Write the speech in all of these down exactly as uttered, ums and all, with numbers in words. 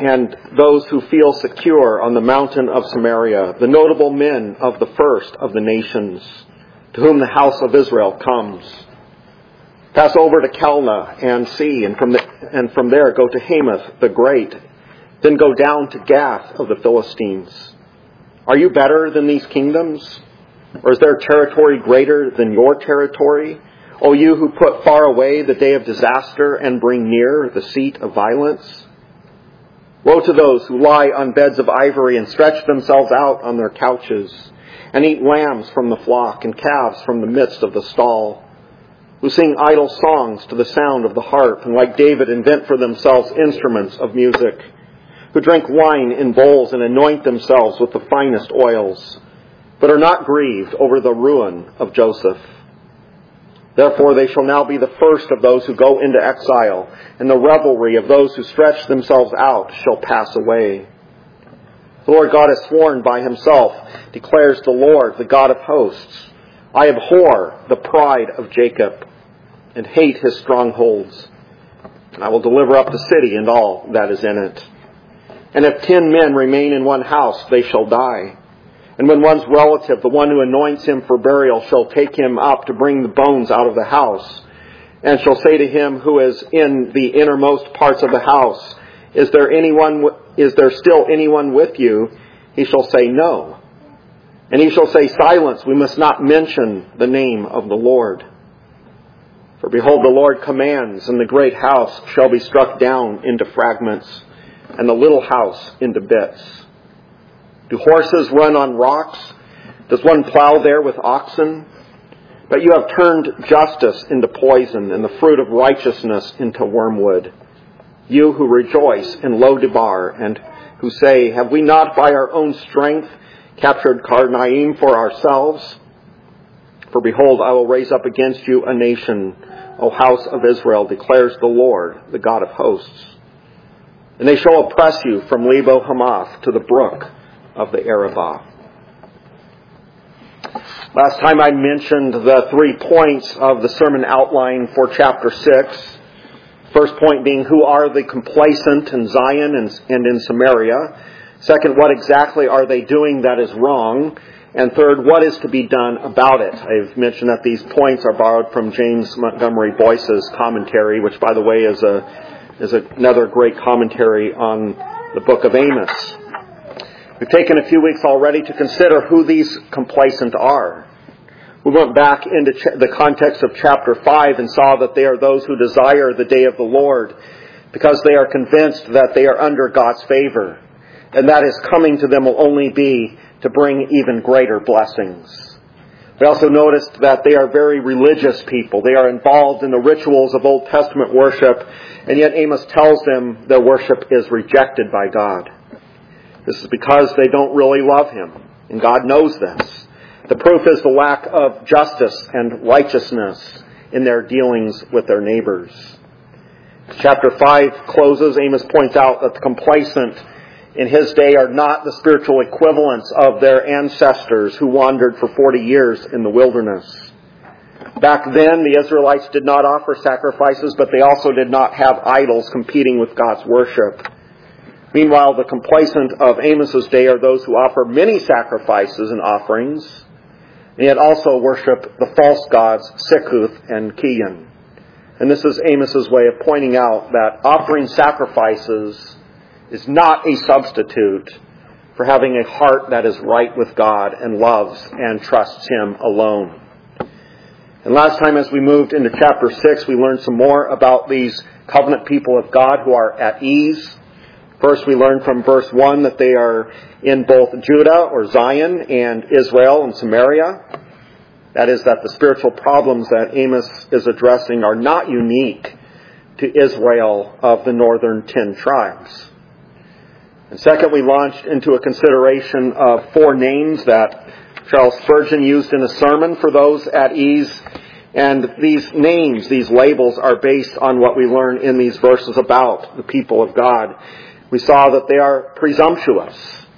and those who feel secure on the mountain of Samaria, the notable men of the first of the nations, to whom the house of Israel comes. Pass over to Calneh and see, and from, the, and from there go to Hamath the great. Then go down to Gath of the Philistines. Are you better than these kingdoms? Or is their territory greater than your territory? O you who put far away the day of disaster and bring near the seat of violence? Woe to those who lie on beds of ivory and stretch themselves out on their couches, and eat lambs from the flock and calves from the midst of the stall, who sing idle songs to the sound of the harp, and like David invent for themselves instruments of music, who drink wine in bowls and anoint themselves with the finest oils, but are not grieved over the ruin of Joseph. Therefore they shall now be the first of those who go into exile, and the revelry of those who stretch themselves out shall pass away. The Lord God has sworn by himself, declares the Lord, the God of hosts, I abhor the pride of Jacob, and hate his strongholds. And I will deliver up the city and all that is in it. And if ten men remain in one house, they shall die. And when one's relative, the one who anoints him for burial, shall take him up to bring the bones out of the house, and shall say to him who is in the innermost parts of the house, Is there anyone? Is there still anyone with you? He shall say, No. And he shall say, Silence, we must not mention the name of the Lord. For behold, the Lord commands, and the great house shall be struck down into fragments, and the little house into bits. Do horses run on rocks? Does one plow there with oxen? But you have turned justice into poison, and the fruit of righteousness into wormwood. You who rejoice in Lo-debar, and who say, Have we not by our own strength captured Karnaim for ourselves? For behold, I will raise up against you a nation, O house of Israel, declares the Lord, the God of hosts. And they shall oppress you from Lebo Hamath to the brook of the Arabah. Last time I mentioned the three points of the sermon outline for chapter six. First point being, who are the complacent in Zion and, and in Samaria? Second, what exactly are they doing that is wrong? And third, what is to be done about it? I've mentioned that these points are borrowed from James Montgomery Boyce's commentary, which, by the way, is a is another great commentary on the book of Amos. We've taken a few weeks already to consider who these complacent are. We went back into ch- the context of chapter five and saw that they are those who desire the day of the Lord because they are convinced that they are under God's favor, and that is coming to them will only be to bring even greater blessings. We also noticed that they are very religious people. They are involved in the rituals of Old Testament worship, and yet Amos tells them their worship is rejected by God. This is because they don't really love Him, and God knows this. The proof is the lack of justice and righteousness in their dealings with their neighbors. As chapter five closes, Amos points out that the complacent in his day are not the spiritual equivalents of their ancestors who wandered for forty years in the wilderness. Back then, the Israelites did not offer sacrifices, but they also did not have idols competing with God's worship. Meanwhile, the complacent of Amos's day are those who offer many sacrifices and offerings, and yet also worship the false gods Sikuth and Kiyan. And this is Amos's way of pointing out that offering sacrifices is not a substitute for having a heart that is right with God and loves and trusts Him alone. And last time as we moved into chapter six, we learned some more about these covenant people of God who are at ease. First, we learned from verse one that they are in both Judah or Zion and Israel and Samaria. That is, that the spiritual problems that Amos is addressing are not unique to Israel of the northern ten tribes. And second, we launched into a consideration of four names that Charles Spurgeon used in a sermon for those at ease. And these names, these labels, are based on what we learn in these verses about the people of God. We saw that they are presumptuous,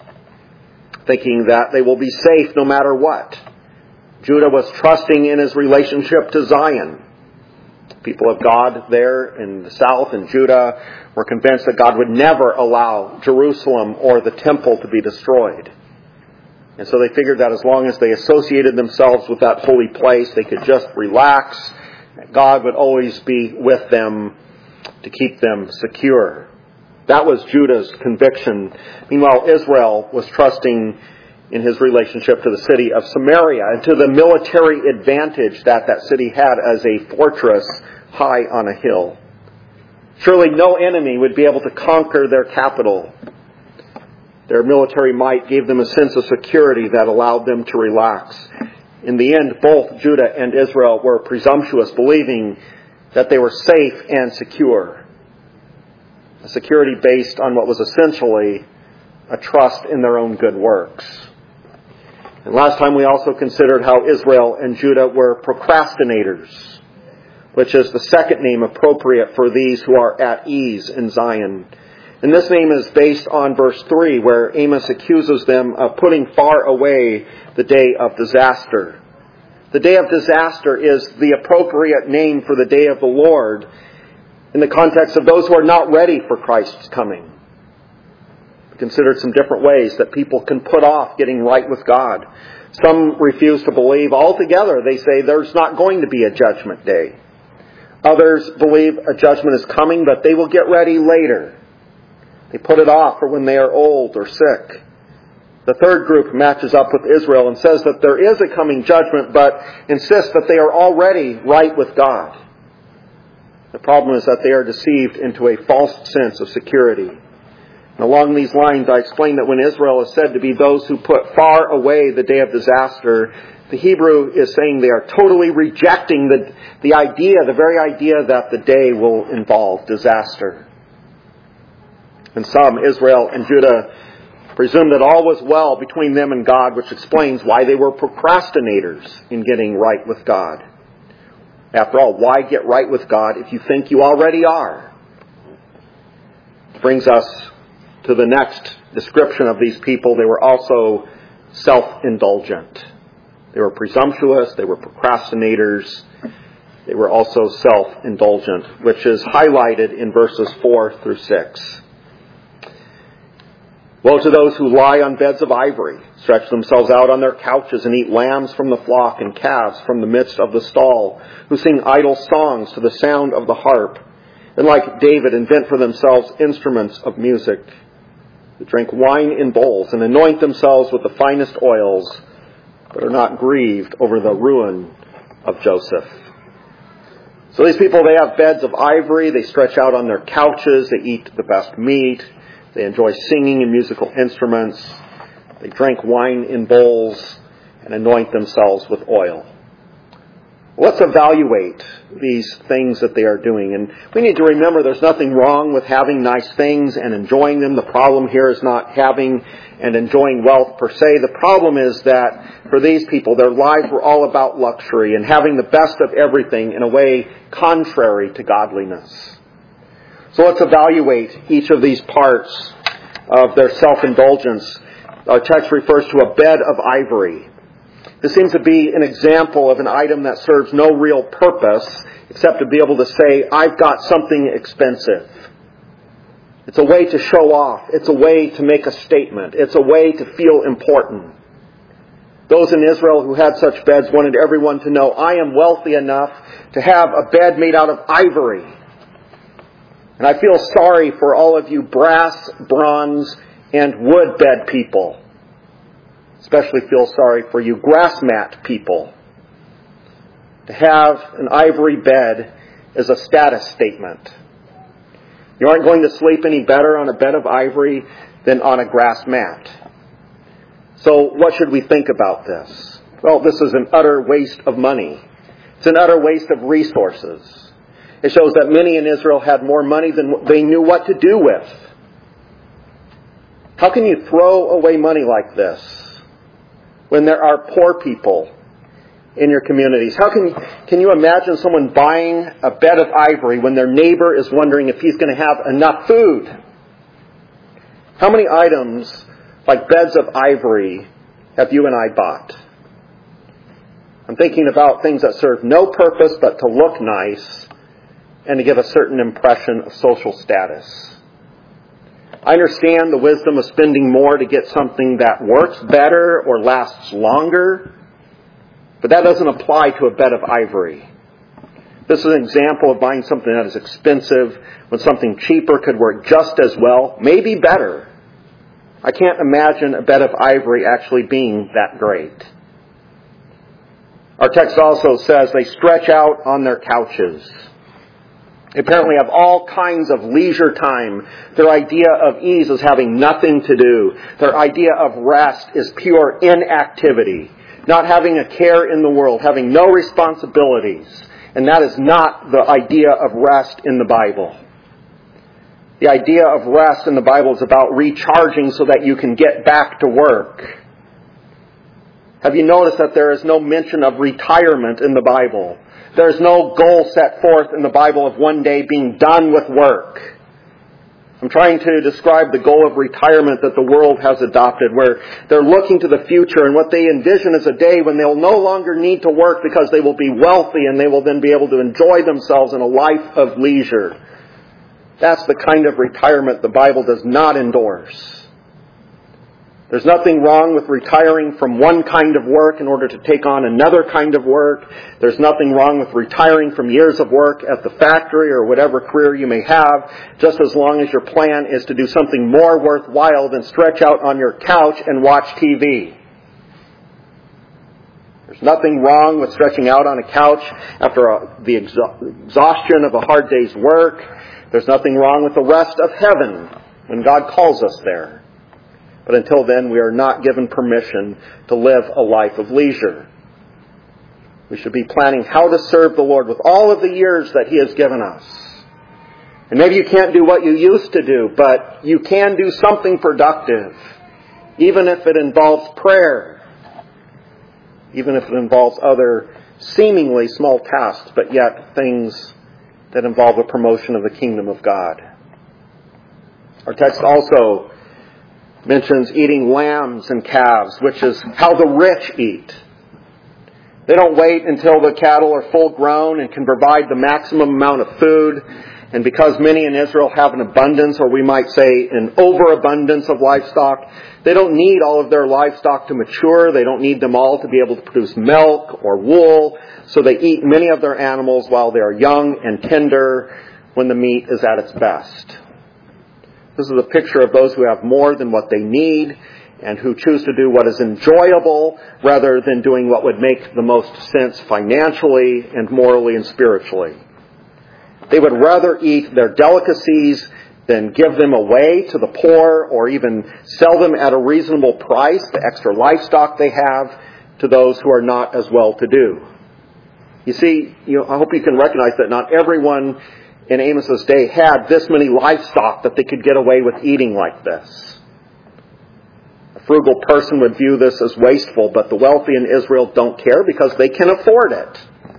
thinking that they will be safe no matter what. Judah was trusting in his relationship to Zion. People of God there in the south in Judah were convinced that God would never allow Jerusalem or the temple to be destroyed. And so they figured that as long as they associated themselves with that holy place, they could just relax. God would always be with them to keep them secure. That was Judah's conviction. Meanwhile, Israel was trusting in his relationship to the city of Samaria and to the military advantage that that city had as a fortress high on a hill. Surely no enemy would be able to conquer their capital. Their military might gave them a sense of security that allowed them to relax. In the end, both Judah and Israel were presumptuous, believing that they were safe and secure. A security based on what was essentially a trust in their own good works. And last time we also considered how Israel and Judah were procrastinators, which is the second name appropriate for these who are at ease in Zion. And this name is based on verse three, where Amos accuses them of putting far away the day of disaster. The day of disaster is the appropriate name for the day of the Lord in the context of those who are not ready for Christ's coming. We considered some different ways that people can put off getting right with God. Some refuse to believe altogether. They say there's not going to be a judgment day. Others believe a judgment is coming, but they will get ready later. They put it off for when they are old or sick. The third group matches up with Israel and says that there is a coming judgment, but insists that they are already right with God. The problem is that they are deceived into a false sense of security. And along these lines, I explained that when Israel is said to be those who put far away the day of disaster, the Hebrew is saying they are totally rejecting the, the idea, the very idea that the day will involve disaster. And some, Israel and Judah, presumed that all was well between them and God, which explains why they were procrastinators in getting right with God. After all, why get right with God if you think you already are? Brings us to the next description of these people. They were also self-indulgent. They were presumptuous. They were procrastinators. They were also self-indulgent, which is highlighted in verses four through six. Woe to those who lie on beds of ivory, stretch themselves out on their couches, and eat lambs from the flock and calves from the midst of the stall, who sing idle songs to the sound of the harp, and like David invent for themselves instruments of music, who drink wine in bowls and anoint themselves with the finest oils, but are not grieved over the ruin of Joseph. So these people, they have beds of ivory, they stretch out on their couches, they eat the best meat, they enjoy singing and musical instruments. They drink wine in bowls and anoint themselves with oil. Let's evaluate these things that they are doing. And we need to remember there's nothing wrong with having nice things and enjoying them. The problem here is not having and enjoying wealth per se. The problem is that for these people, their lives were all about luxury and having the best of everything in a way contrary to godliness. So let's evaluate each of these parts of their self-indulgence. Our text refers to a bed of ivory. This seems to be an example of an item that serves no real purpose except to be able to say, I've got something expensive. It's a way to show off. It's a way to make a statement. It's a way to feel important. Those in Israel who had such beds wanted everyone to know, I am wealthy enough to have a bed made out of ivory. And I feel sorry for all of you brass, bronze, and wood bed people. Especially feel sorry for you grass mat people. To have an ivory bed is a status statement. You aren't going to sleep any better on a bed of ivory than on a grass mat. So what should we think about this? Well, this is an utter waste of money. It's an utter waste of resources. It shows that many in Israel had more money than they knew what to do with. How can you throw away money like this when there are poor people in your communities? How can, can you imagine someone buying a bed of ivory when their neighbor is wondering if he's going to have enough food? How many items like beds of ivory have you and I bought? I'm thinking about things that serve no purpose but to look nice and to give a certain impression of social status. I understand the wisdom of spending more to get something that works better or lasts longer, but that doesn't apply to a bed of ivory. This is an example of buying something that is expensive when something cheaper could work just as well, maybe better. I can't imagine a bed of ivory actually being that great. Our text also says they stretch out on their couches. They apparently have all kinds of leisure time. Their idea of ease is having nothing to do. Their idea of rest is pure inactivity. Not having a care in the world, having no responsibilities. And that is not the idea of rest in the Bible. The idea of rest in the Bible is about recharging so that you can get back to work. Have you noticed that there is no mention of retirement in the Bible? There is no goal set forth in the Bible of one day being done with work. I'm trying to describe the goal of retirement that the world has adopted, where they're looking to the future, and what they envision is a day when they'll no longer need to work because they will be wealthy and they will then be able to enjoy themselves in a life of leisure. That's the kind of retirement the Bible does not endorse. There's nothing wrong with retiring from one kind of work in order to take on another kind of work. There's nothing wrong with retiring from years of work at the factory or whatever career you may have, just as long as your plan is to do something more worthwhile than stretch out on your couch and watch T V. There's nothing wrong with stretching out on a couch after a, the exha- exhaustion of a hard day's work. There's nothing wrong with the rest of heaven when God calls us there. But until then, we are not given permission to live a life of leisure. We should be planning how to serve the Lord with all of the years that He has given us. And maybe you can't do what you used to do, but you can do something productive, even if it involves prayer, even if it involves other seemingly small tasks, but yet things that involve a promotion of the kingdom of God. Our text also mentions eating lambs and calves, which is how the rich eat. They don't wait until the cattle are full grown and can provide the maximum amount of food. And because many in Israel have an abundance, or we might say an overabundance of livestock, they don't need all of their livestock to mature. They don't need them all to be able to produce milk or wool. So they eat many of their animals while they are young and tender, when the meat is at its best. This is a picture of those who have more than what they need and who choose to do what is enjoyable rather than doing what would make the most sense financially and morally and spiritually. They would rather eat their delicacies than give them away to the poor or even sell them at a reasonable price, the extra livestock they have, to those who are not as well-to-do. You see, you know, I hope you can recognize that not everyone in Amos's day had this many livestock that they could get away with eating like this. A frugal person would view this as wasteful, but the wealthy in Israel don't care because they can afford it.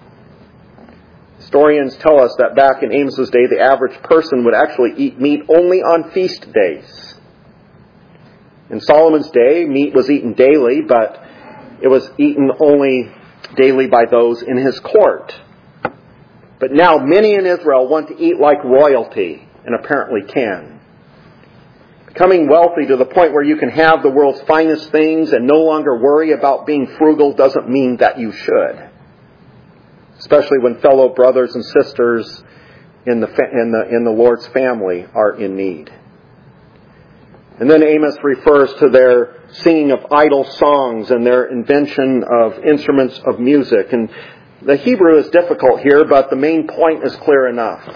Historians tell us that back in Amos's day, the average person would actually eat meat only on feast days. In Solomon's day, meat was eaten daily, but it was eaten only daily by those in his court. But now many in Israel want to eat like royalty, and apparently can. Becoming wealthy to the point where you can have the world's finest things and no longer worry about being frugal doesn't mean that you should. Especially when fellow brothers and sisters in the, in the, in the Lord's family are in need. And then Amos refers to their singing of idle songs and their invention of instruments of music. And the Hebrew is difficult here, but the main point is clear enough.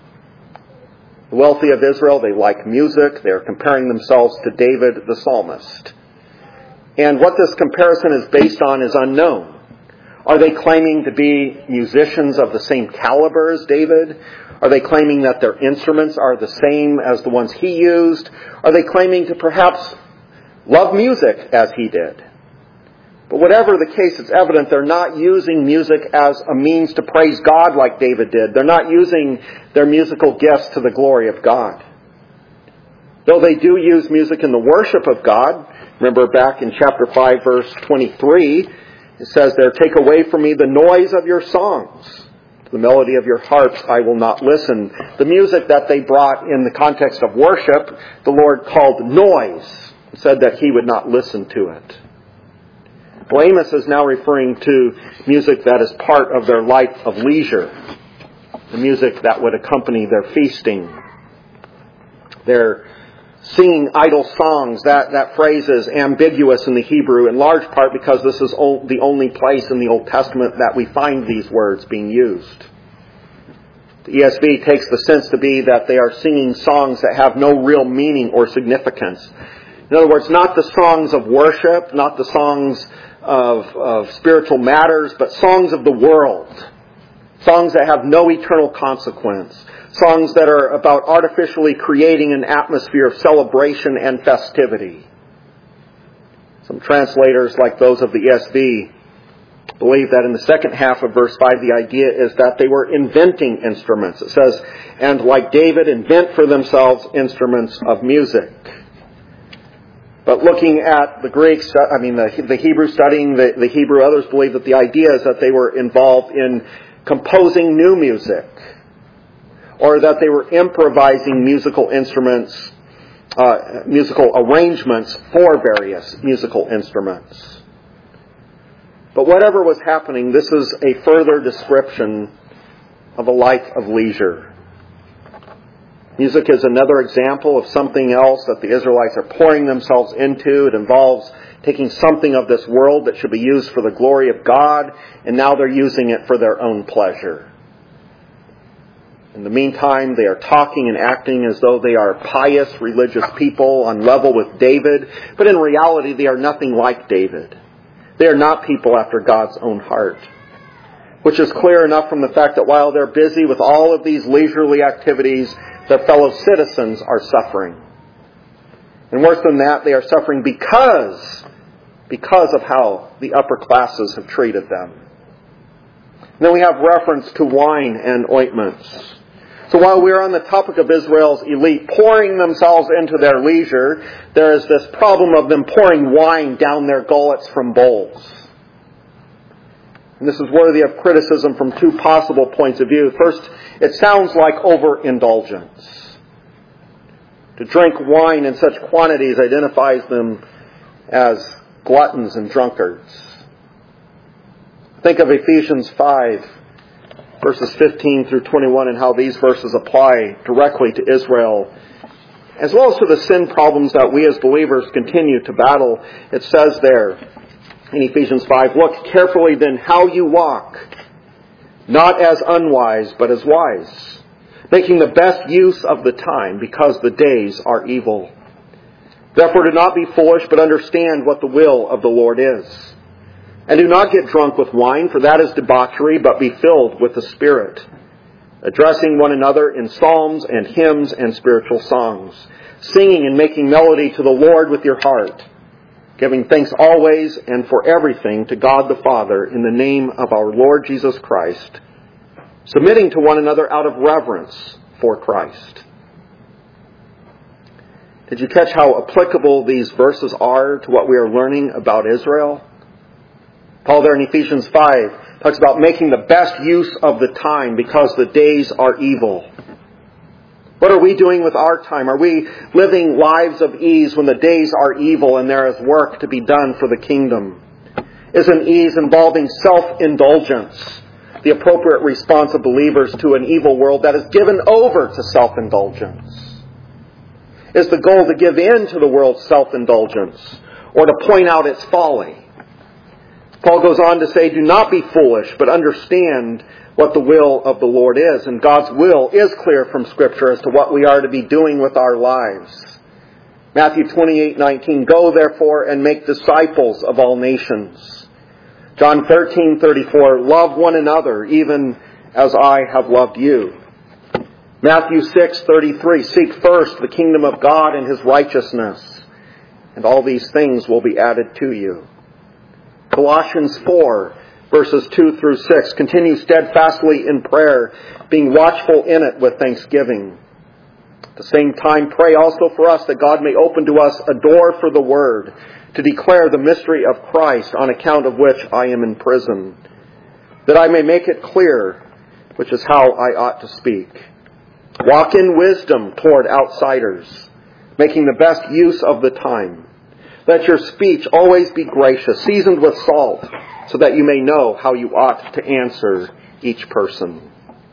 The wealthy of Israel, they like music. They are comparing themselves to David the psalmist. And what this comparison is based on is unknown. Are they claiming to be musicians of the same caliber as David? Are they claiming that their instruments are the same as the ones he used? Are they claiming to perhaps love music as he did? But whatever the case, it's evident they're not using music as a means to praise God like David did. They're not using their musical gifts to the glory of God. Though they do use music in the worship of God. Remember back in chapter five, verse twenty-three, it says there, "Take away from me the noise of your songs." To the melody of your harps I will not listen. The music that they brought in the context of worship, the Lord called noise, and said that He would not listen to it. Well, Amos is now referring to music that is part of their life of leisure. The music that would accompany their feasting. Their singing idle songs. That, that phrase is ambiguous in the Hebrew, in large part because this is the only place in the Old Testament that we find these words being used. The E S V takes the sense to be that they are singing songs that have no real meaning or significance. In other words, not the songs of worship, not the songs of, of spiritual matters, but songs of the world. Songs that have no eternal consequence. Songs that are about artificially creating an atmosphere of celebration and festivity. Some translators, like those of the E S V, believe that in the second half of verse five, the idea is that they were inventing instruments. It says, and like David, invent for themselves instruments of music. But looking at the Greek, I mean the, the Hebrew, studying the, the Hebrew, others believe that the idea is that they were involved in composing new music, or that they were improvising musical instruments, uh, musical arrangements for various musical instruments. But whatever was happening, this is a further description of a life of leisure. Music is another example of something else that the Israelites are pouring themselves into. It involves taking something of this world that should be used for the glory of God, and now they're using it for their own pleasure. In the meantime, they are talking and acting as though they are pious, religious people on level with David, but in reality they are nothing like David. They are not people after God's own heart. Which is clear enough from the fact that while they're busy with all of these leisurely activities, their fellow citizens are suffering. And worse than that, they are suffering because, because of how the upper classes have treated them. And then we have reference to wine and ointments. So while we're on the topic of Israel's elite pouring themselves into their leisure, there is this problem of them pouring wine down their gullets from bowls. And this is worthy of criticism from two possible points of view. First, it sounds like overindulgence. To drink wine in such quantities identifies them as gluttons and drunkards. Think of Ephesians five, verses fifteen through twenty-one, and how these verses apply directly to Israel, as well as to the sin problems that we as believers continue to battle. It says there in Ephesians five, look carefully then how you walk, not as unwise, but as wise, making the best use of the time, because the days are evil. Therefore do not be foolish, but understand what the will of the Lord is. And do not get drunk with wine, for that is debauchery, but be filled with the Spirit, addressing one another in psalms and hymns and spiritual songs, singing and making melody to the Lord with your heart, giving thanks always and for everything to God the Father in the name of our Lord Jesus Christ, submitting to one another out of reverence for Christ. Did you catch how applicable these verses are to what we are learning about Israel? Paul there in Ephesians five talks about making the best use of the time because the days are evil. What are we doing with our time? Are we living lives of ease when the days are evil and there is work to be done for the kingdom? Isn't ease involving self-indulgence the appropriate response of believers to an evil world that is given over to self-indulgence? Is the goal to give in to the world's self-indulgence or to point out its folly? Paul goes on to say, do not be foolish, but understand what the will of the Lord is. And God's will is clear from Scripture as to what we are to be doing with our lives. Matthew twenty-eight nineteen, go therefore and make disciples of all nations. John thirteen thirty-four, love one another even as I have loved you. Matthew six thirty-three, seek first the kingdom of God and His righteousness, and all these things will be added to you. Colossians four, verses two through six, continue steadfastly in prayer, being watchful in it with thanksgiving. At the same time, pray also for us that God may open to us a door for the word, to declare the mystery of Christ, on account of which I am in prison, that I may make it clear which is how I ought to speak. Walk in wisdom toward outsiders, making the best use of the time. Let your speech always be gracious, seasoned with salt, so that you may know how you ought to answer each person.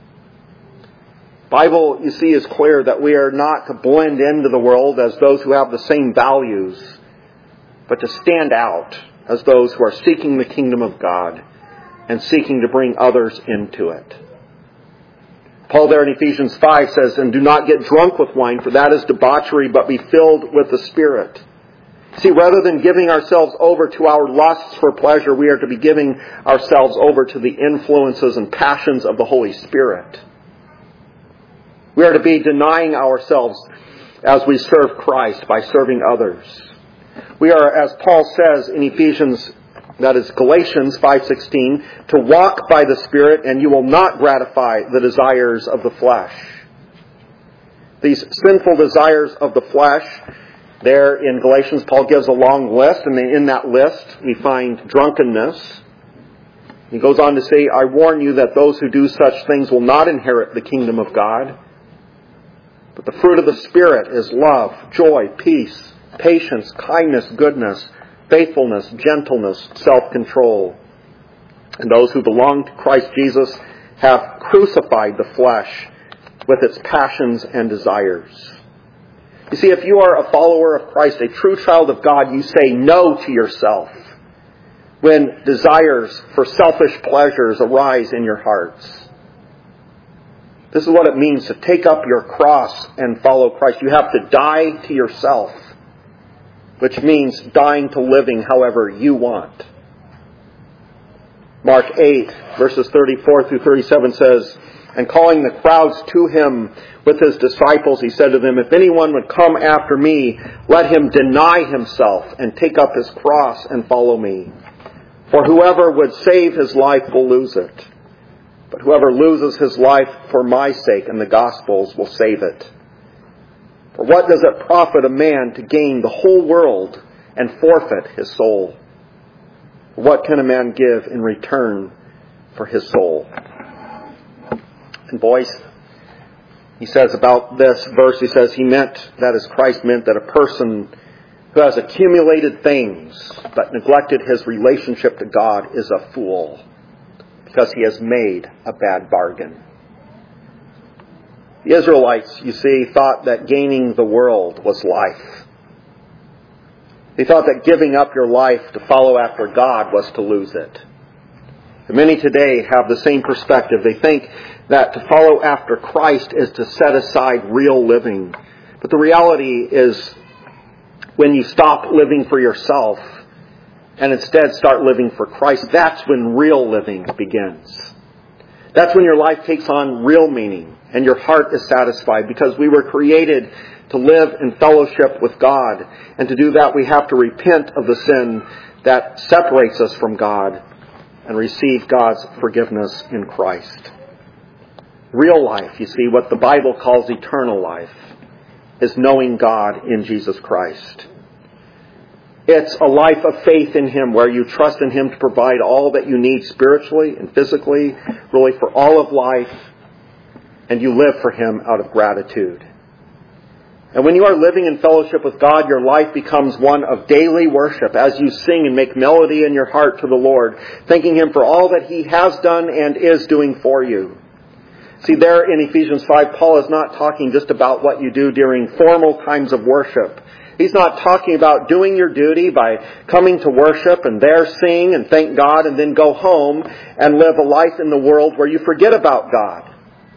Bible, you see, is clear that we are not to blend into the world as those who have the same values, but to stand out as those who are seeking the kingdom of God and seeking to bring others into it. Paul there in Ephesians five says, "And do not get drunk with wine, for that is debauchery, but be filled with the Spirit." See, rather than giving ourselves over to our lusts for pleasure, we are to be giving ourselves over to the influences and passions of the Holy Spirit. We are to be denying ourselves as we serve Christ by serving others. We are, as Paul says in Ephesians, that is Galatians five sixteen, to walk by the Spirit, and you will not gratify the desires of the flesh. These sinful desires of the flesh, there in Galatians, Paul gives a long list, and in that list we find drunkenness. He goes on to say, "I warn you that those who do such things will not inherit the kingdom of God. But the fruit of the Spirit is love, joy, peace, patience, kindness, goodness, faithfulness, gentleness, self-control. And those who belong to Christ Jesus have crucified the flesh with its passions and desires." You see, if you are a follower of Christ, a true child of God, you say no to yourself when desires for selfish pleasures arise in your hearts. This is what it means to take up your cross and follow Christ. You have to die to yourself, which means dying to living however you want. Mark eight, verses thirty-four through thirty-seven says, "And calling the crowds to him with his disciples, he said to them, 'If anyone would come after me, let him deny himself and take up his cross and follow me. For whoever would save his life will lose it. But whoever loses his life for my sake and the gospel's will save it. For what does it profit a man to gain the whole world and forfeit his soul? What can a man give in return for his soul?'" And boys, he says about this verse, he says he meant, that is Christ meant, that a person who has accumulated things but neglected his relationship to God is a fool, because he has made a bad bargain. The Israelites, you see, thought that gaining the world was life. They thought that giving up your life to follow after God was to lose it. And many today have the same perspective. They think that to follow after Christ is to set aside real living. But the reality is, when you stop living for yourself and instead start living for Christ, that's when real living begins. That's when your life takes on real meaning and your heart is satisfied, because we were created to live in fellowship with God. And to do that, we have to repent of the sin that separates us from God and receive God's forgiveness in Christ. Real life, you see, what the Bible calls eternal life, is knowing God in Jesus Christ. It's a life of faith in Him, where you trust in Him to provide all that you need spiritually and physically, really for all of life, and you live for Him out of gratitude. And when you are living in fellowship with God, your life becomes one of daily worship as you sing and make melody in your heart to the Lord, thanking Him for all that He has done and is doing for you. See, there in Ephesians five, Paul is not talking just about what you do during formal times of worship. He's not talking about doing your duty by coming to worship and there sing and thank God and then go home and live a life in the world where you forget about God.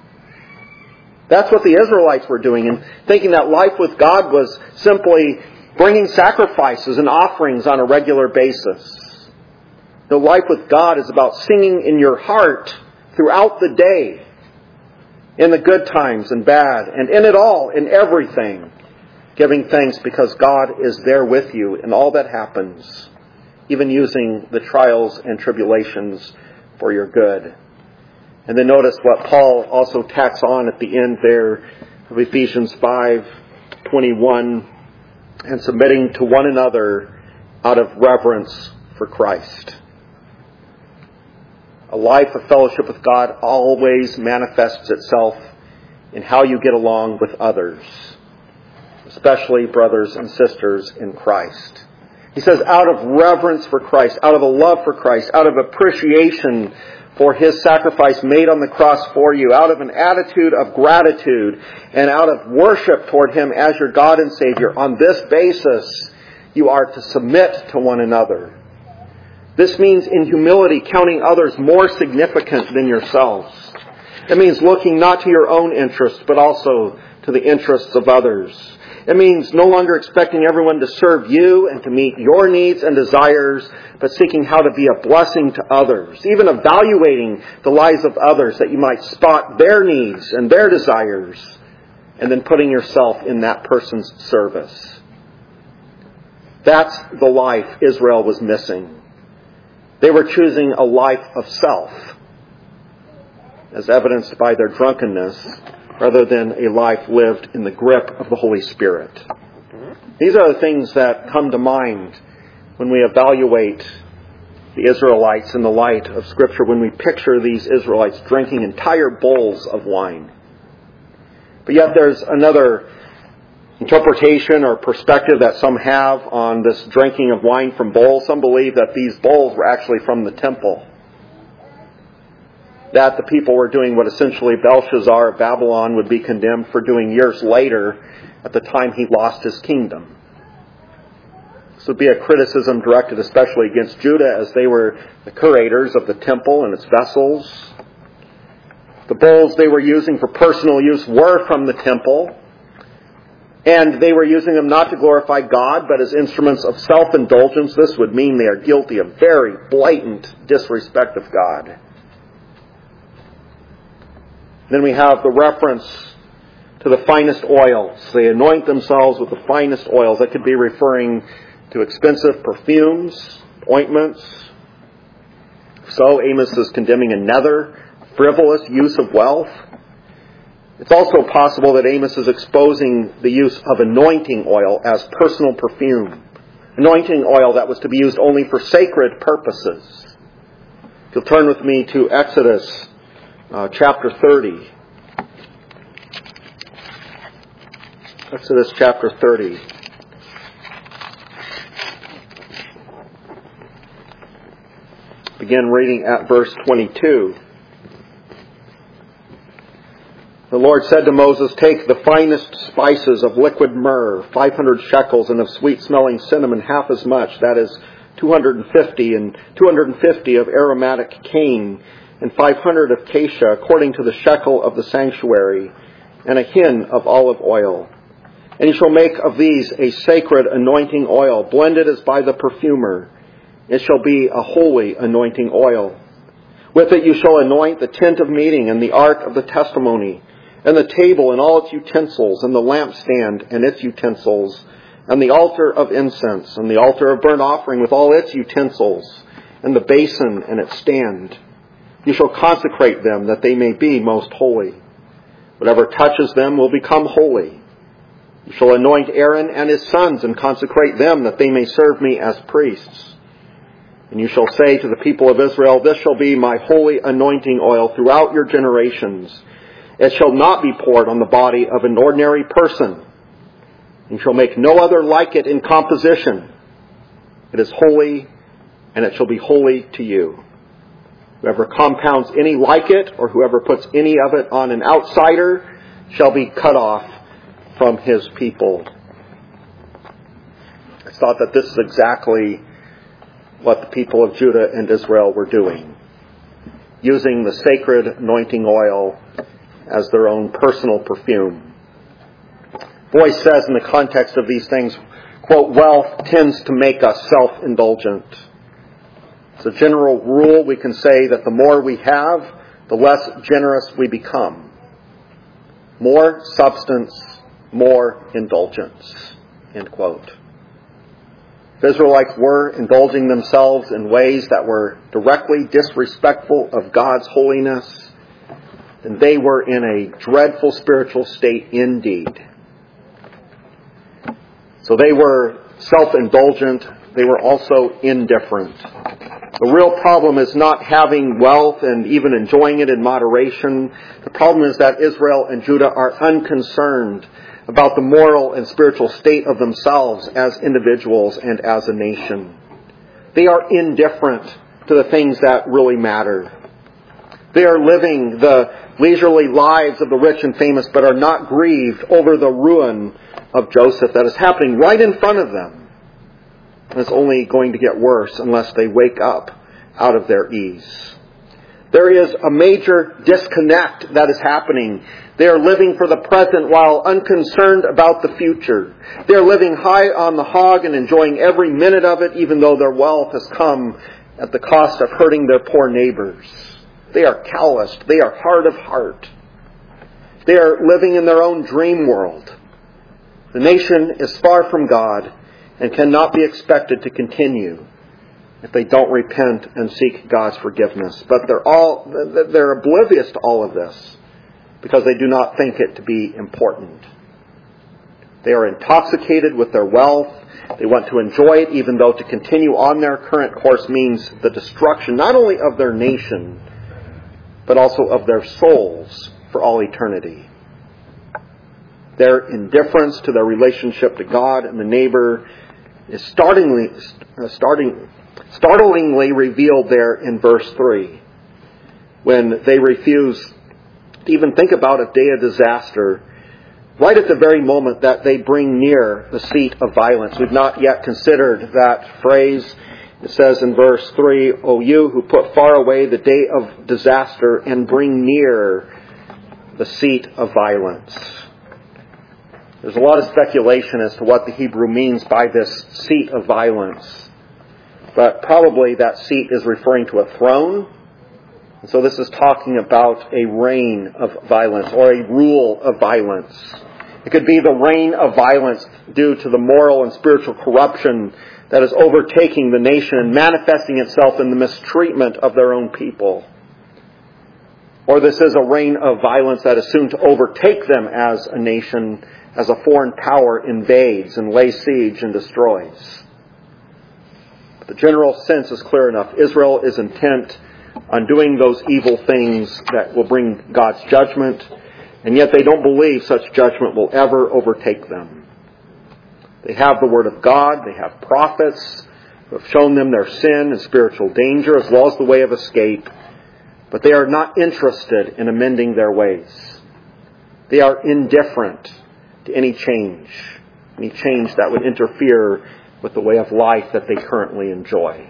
That's what the Israelites were doing, and thinking that life with God was simply bringing sacrifices and offerings on a regular basis. The life with God is about singing in your heart throughout the day, in the good times and bad, and in it all, in everything, giving thanks because God is there with you in all that happens, even using the trials and tribulations for your good. And then notice what Paul also tacks on at the end there of Ephesians five twenty-one, and submitting to one another out of reverence for Christ. A life of fellowship with God always manifests itself in how you get along with others, especially brothers and sisters in Christ. He says, out of reverence for Christ, out of a love for Christ, out of appreciation for His sacrifice made on the cross for you, out of an attitude of gratitude and out of worship toward Him as your God and Savior, on this basis, you are to submit to one another. This means in humility counting others more significant than yourselves. It means looking not to your own interests, but also to the interests of others. It means no longer expecting everyone to serve you and to meet your needs and desires, but seeking how to be a blessing to others, even evaluating the lives of others that you might spot their needs and their desires, and then putting yourself in that person's service. That's the life Israel was missing. They were choosing a life of self, as evidenced by their drunkenness, rather than a life lived in the grip of the Holy Spirit. These are the things that come to mind when we evaluate the Israelites in the light of Scripture, when we picture these Israelites drinking entire bowls of wine. But yet there's another interpretation or perspective that some have on this drinking of wine from bowls. Some believe that these bowls were actually from the temple, that the people were doing what essentially Belshazzar of Babylon would be condemned for doing years later at the time he lost his kingdom. This would be a criticism directed especially against Judah, as they were the curators of the temple and its vessels. The bowls they were using for personal use were from the temple, and they were using them not to glorify God, but as instruments of self-indulgence. This would mean they are guilty of very blatant disrespect of God. Then we have the reference to the finest oils. They anoint themselves with the finest oils. That could be referring to expensive perfumes, ointments. So Amos is condemning another frivolous use of wealth. It's also possible that Amos is exposing the use of anointing oil as personal perfume. Anointing oil that was to be used only for sacred purposes. If you'll turn with me to Exodus Uh, chapter thirty. Exodus chapter thirty. Begin reading at verse twenty-two. The Lord said to Moses, "Take the finest spices of liquid myrrh, five hundred shekels, and of sweet-smelling cinnamon, half as much, that is two hundred fifty, and two hundred fifty of aromatic cane, and five hundred of cassia, according to the shekel of the sanctuary, and a hin of olive oil. And you shall make of these a sacred anointing oil, blended as by the perfumer. It shall be a holy anointing oil. With it you shall anoint the tent of meeting, and the ark of the testimony, and the table and all its utensils, and the lampstand and its utensils, and the altar of incense, and the altar of burnt offering with all its utensils, and the basin and its stand. You shall consecrate them, that they may be most holy. Whatever touches them will become holy. You shall anoint Aaron and his sons, and consecrate them, that they may serve me as priests. And you shall say to the people of Israel, this shall be my holy anointing oil throughout your generations. It shall not be poured on the body of an ordinary person. You shall make no other like it in composition. It is holy, and it shall be holy to you. Whoever compounds any like it, or whoever puts any of it on an outsider, shall be cut off from his people." I thought that this is exactly what the people of Judah and Israel were doing, using the sacred anointing oil as their own personal perfume. Boyce says in the context of these things, quote, "Wealth tends to make us self-indulgent. As a general rule, we can say that the more we have, the less generous we become. More substance, more indulgence." End quote. If Israelites were indulging themselves in ways that were directly disrespectful of God's holiness, then they were in a dreadful spiritual state indeed. So they were self-indulgent. They were also indifferent. The real problem is not having wealth and even enjoying it in moderation. The problem is that Israel and Judah are unconcerned about the moral and spiritual state of themselves as individuals and as a nation. They are indifferent to the things that really matter. They are living the leisurely lives of the rich and famous, but are not grieved over the ruin of Joseph that is happening right in front of them. And it's only going to get worse unless they wake up out of their ease. There is a major disconnect that is happening. They are living for the present while unconcerned about the future. They are living high on the hog and enjoying every minute of it, even though their wealth has come at the cost of hurting their poor neighbors. They are calloused. They are hard of heart. They are living in their own dream world. The nation is far from God and cannot be expected to continue if they don't repent and seek God's forgiveness. But they're all they're oblivious to all of this because they do not think it to be important. They are intoxicated with their wealth. They want to enjoy it, even though to continue on their current course means the destruction not only of their nation, but also of their souls for all eternity. Their indifference to their relationship to God and the neighbor is startlingly, starting, startlingly revealed there in verse three, when they refuse to even think about a day of disaster right at the very moment that they bring near the seat of violence. We've not yet considered that phrase. It says in verse three, O you who put far away the day of disaster and bring near the seat of violence. There's a lot of speculation as to what the Hebrew means by this seat of violence. But probably that seat is referring to a throne. And so this is talking about a reign of violence or a rule of violence. It could be the reign of violence due to the moral and spiritual corruption that is overtaking the nation and manifesting itself in the mistreatment of their own people. Or this is a reign of violence that is soon to overtake them as a nation, as a foreign power invades and lays siege and destroys. But the general sense is clear enough. Israel is intent on doing those evil things that will bring God's judgment, and yet they don't believe such judgment will ever overtake them. They have the Word of God, they have prophets who have shown them their sin and spiritual danger as well as the way of escape, but they are not interested in amending their ways. They are indifferent to any change, any change that would interfere with the way of life that they currently enjoy.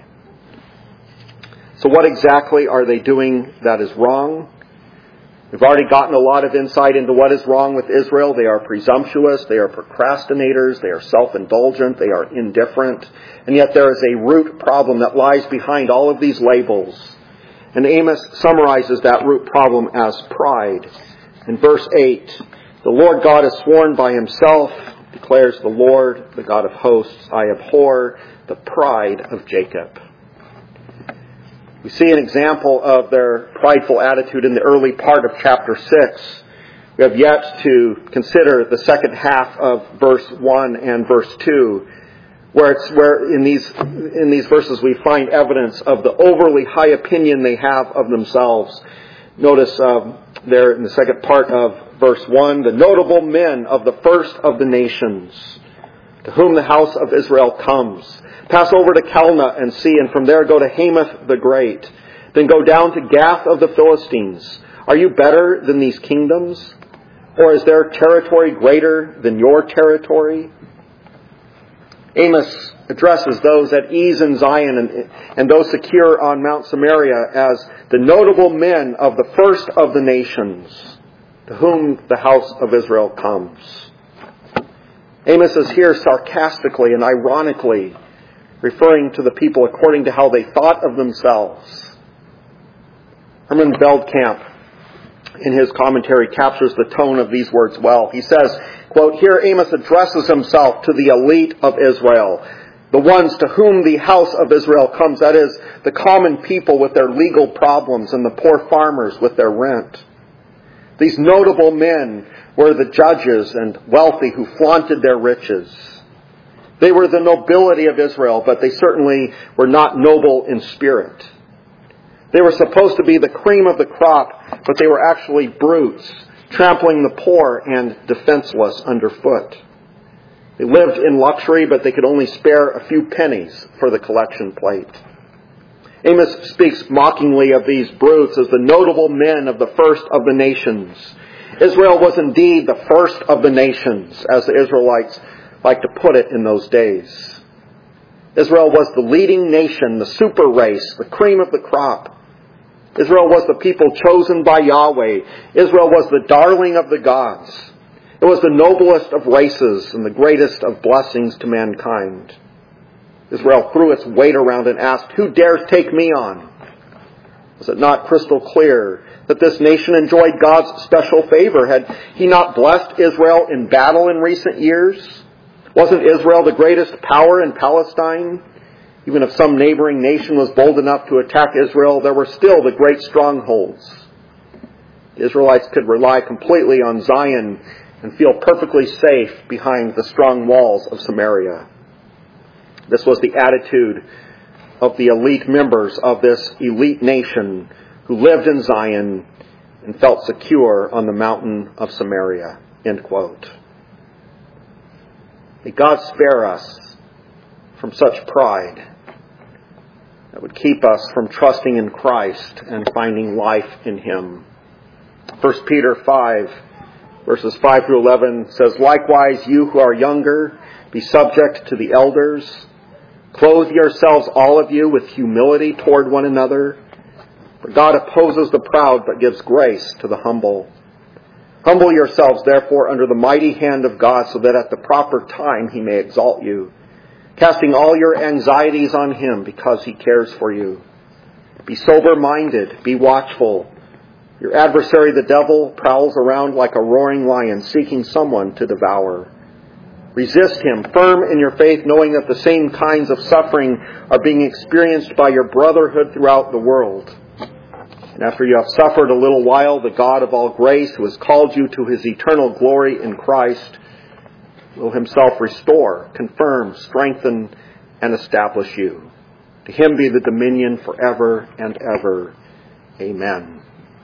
So what exactly are they doing that is wrong? We've already gotten a lot of insight into what is wrong with Israel. They are presumptuous, they are procrastinators, they are self-indulgent, they are indifferent, and yet there is a root problem that lies behind all of these labels. And Amos summarizes that root problem as pride. In verse eight, the Lord God has sworn by himself, declares the Lord, the God of hosts, I abhor the pride of Jacob. We see an example of their prideful attitude in the early part of chapter six. We have yet to consider the second half of verse one and verse two, where it's where in these in these verses we find evidence of the overly high opinion they have of themselves. Notice um, there in the second part of verse one, the notable men of the first of the nations, to whom the house of Israel comes. Pass over to Calneh and see, and from there go to Hamath the Great. Then go down to Gath of the Philistines. Are you better than these kingdoms? Or is their territory greater than your territory? Amos addresses those at ease in Zion and, and those secure on Mount Samaria as the notable men of the first of the nations, to whom the house of Israel comes. Amos is here sarcastically and ironically referring to the people according to how they thought of themselves. Herman Veldkamp, in his commentary, captures the tone of these words well. He says, quote, here Amos addresses himself to the elite of Israel, the ones to whom the house of Israel comes, that is, the common people with their legal problems and the poor farmers with their rent. These notable men were the judges and wealthy who flaunted their riches. They were the nobility of Israel, but they certainly were not noble in spirit. They were supposed to be the cream of the crop, but they were actually brutes, trampling the poor and defenseless underfoot. They lived in luxury, but they could only spare a few pennies for the collection plate. Amos speaks mockingly of these brutes as the notable men of the first of the nations. Israel was indeed the first of the nations, as the Israelites like to put it in those days. Israel was the leading nation, the super race, the cream of the crop. Israel was the people chosen by Yahweh. Israel was the darling of the gods. It was the noblest of races and the greatest of blessings to mankind. Israel threw its weight around and asked, "Who dares take me on?" Was it not crystal clear that this nation enjoyed God's special favor? Had He not blessed Israel in battle in recent years? Wasn't Israel the greatest power in Palestine? Even if some neighboring nation was bold enough to attack Israel, there were still the great strongholds. The Israelites could rely completely on Zion and feel perfectly safe behind the strong walls of Samaria. This was the attitude of the elite members of this elite nation who lived in Zion and felt secure on the mountain of Samaria. End quote. May God spare us from such pride that would keep us from trusting in Christ and finding life in Him. First Peter five, verses five through eleven says, "Likewise, you who are younger, be subject to the elders. Clothe yourselves, all of you, with humility toward one another. For God opposes the proud, but gives grace to the humble. Humble yourselves, therefore, under the mighty hand of God, so that at the proper time He may exalt you, casting all your anxieties on Him, because He cares for you. Be sober-minded, be watchful. Your adversary, the devil, prowls around like a roaring lion, seeking someone to devour. Resist him, firm in your faith, knowing that the same kinds of suffering are being experienced by your brotherhood throughout the world. And after you have suffered a little while, the God of all grace, who has called you to His eternal glory in Christ, will Himself restore, confirm, strengthen, and establish you. To Him be the dominion forever and ever. Amen."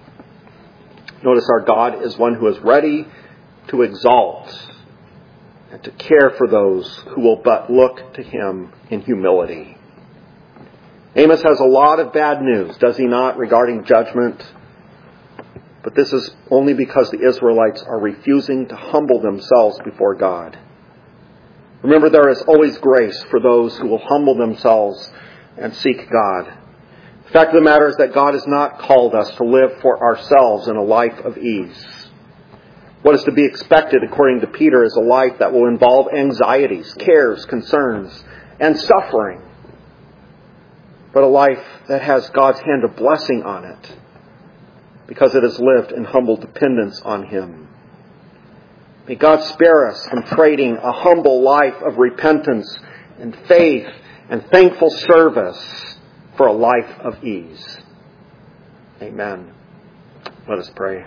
Notice our God is one who is ready to exalt and to care for those who will but look to Him in humility. Amos has a lot of bad news, does he not, regarding judgment? But this is only because the Israelites are refusing to humble themselves before God. Remember, there is always grace for those who will humble themselves and seek God. The fact of the matter is that God has not called us to live for ourselves in a life of ease. What is to be expected, according to Peter, is a life that will involve anxieties, cares, concerns, and suffering. But a life that has God's hand of blessing on it, because it is lived in humble dependence on Him. May God spare us from trading a humble life of repentance and faith and thankful service for a life of ease. Amen. Let us pray.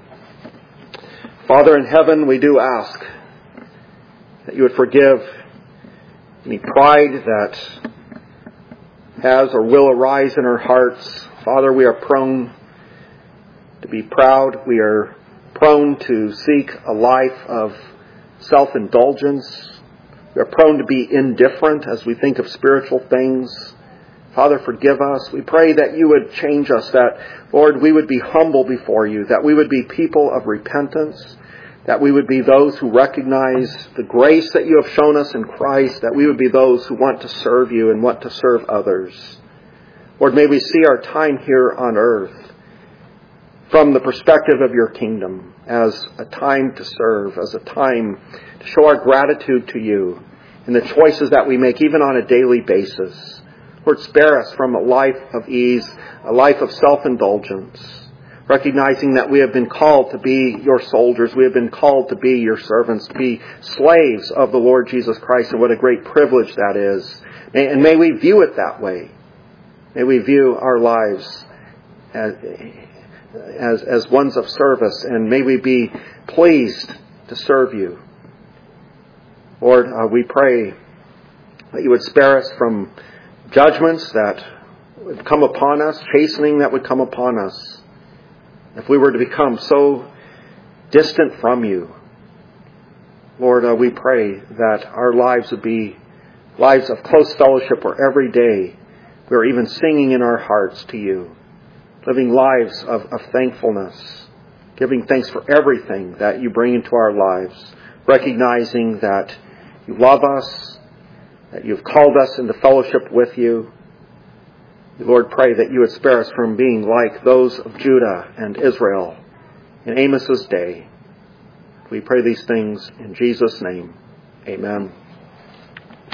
Father in heaven, we do ask that you would forgive any pride that has or will arise in our hearts. Father, we are prone to be proud. We are prone to seek a life of self-indulgence. We are prone to be indifferent as we think of spiritual things. Father, forgive us. We pray that you would change us, that, Lord, we would be humble before you, that we would be people of repentance, that we would be those who recognize the grace that you have shown us in Christ, that we would be those who want to serve you and want to serve others. Lord, may we see our time here on earth from the perspective of your kingdom as a time to serve, as a time to show our gratitude to you in the choices that we make even on a daily basis. Lord, spare us from a life of ease, a life of self-indulgence, recognizing that we have been called to be your soldiers, we have been called to be your servants, to be slaves of the Lord Jesus Christ, and what a great privilege that is. And may we view it that way. May we view our lives as, as, as ones of service, and may we be pleased to serve you. Lord, uh, we pray that you would spare us from judgments that would come upon us, chastening that would come upon us, if we were to become so distant from you. Lord, uh, we pray that our lives would be lives of close fellowship where every day we are even singing in our hearts to you, living lives of, of thankfulness, giving thanks for everything that you bring into our lives, recognizing that you love us, that you've called us into fellowship with you. Lord, pray that you would spare us from being like those of Judah and Israel in Amos's day. We pray these things in Jesus' name. Amen.